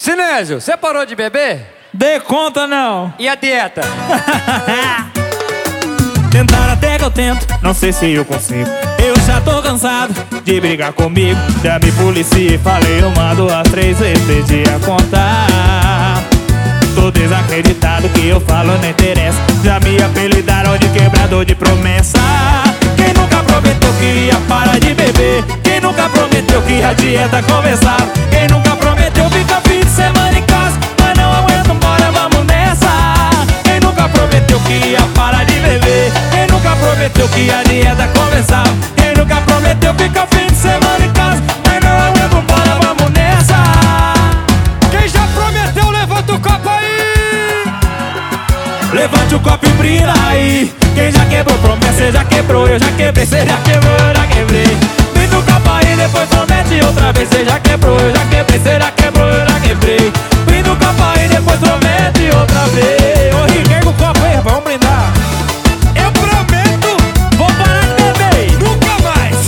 Sinésio, você parou de beber? Dê conta não. E a dieta? Tentar até que eu tento, não sei se eu consigo. Eu já tô cansado de brigar comigo. Já me policiei, falei, eu mando as 3 vezes, perdi a conta. Tô desacreditado, que eu falo não interessa. Já me apelidaram de quebrador de promessa. Quem nunca prometeu que ia parar de beber? Quem nunca prometeu que a dieta começava? Quem nunca prometeu ficar fim de semana em casa? Mas não aguento, bora, vamos nessa. Quem nunca prometeu que ia parar de beber? Quem nunca prometeu que a dieta começava? Quem nunca prometeu ficar fim de semana em casa? Mas não aguento, bora, vamos nessa. Quem já prometeu, levanta o copo aí! Levante o copo e brilha aí. Quem já quebrou promessa, já quebrou. Eu já quebrei, cê já quebrou, eu já quebrei. Brinda o copo aí, depois promete outra vez. Cê já quebrou, eu já quebrei, cê já quebrou, eu já quebrei. Brinda o copo aí, depois promete outra vez. Ô Rick, erga o copo aí, rapaz, vamos brindar. Eu prometo, Vou parar de beber, nunca mais!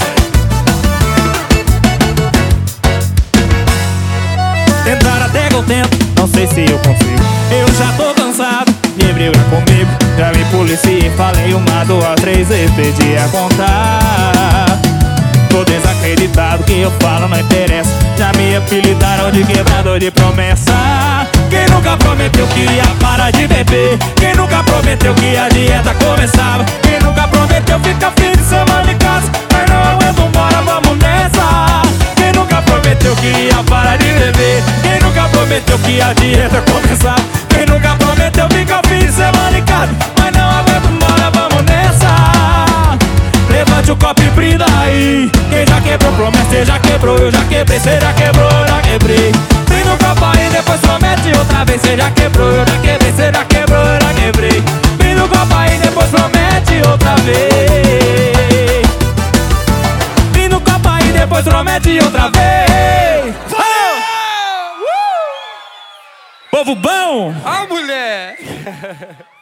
tentar até que eu tento, não sei se eu consigo. Eu já tô cansado de brigar comigo. Já me policiei, falei 1, 2, 3 vezes, perdi a conta. Tô desacreditado, que eu falo não interessa. Já me apelidaram de quebrador de promessa. Quem nunca prometeu que ia parar de beber? Quem nunca prometeu que a dieta começava? Quem nunca prometeu ficar fim de semana em casa? Mas não aguento, bora, vamos nessa. Quem nunca prometeu que ia parar de beber? Quem nunca prometeu que a dieta começava? Quem nunca prometeu ficar fim de semana em casa? Mas não aguento, bora, vamos nessa. Levante o copo e brinda aí. Quem já quebrou promessa, cê já quebrou, eu já quebrei, cê já quebrou, eu já quebrei. Brinda o copo aí, depois promete outra vez. Cê já quebrou, eu já quebrei, cê já quebrou, eu já quebrei. Brinda o copo aí, depois promete outra vez. Brinda o copo aí, depois promete outra vez. Valeu! Povo bom! Ah, mulher!